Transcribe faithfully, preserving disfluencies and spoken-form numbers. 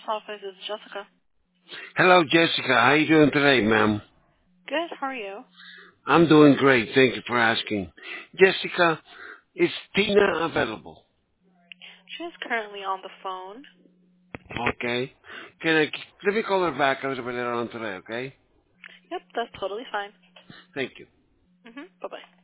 office is Jessica. Hello, Jessica. How you doing today, ma'am? Good. How are you? I'm doing great. Thank you for asking. Jessica, is Tina available? She is currently on the phone. Okay. Can I let me call her back a little bit later on today? Okay. Yep, that's totally fine. Thank you. Mhm. Bye bye.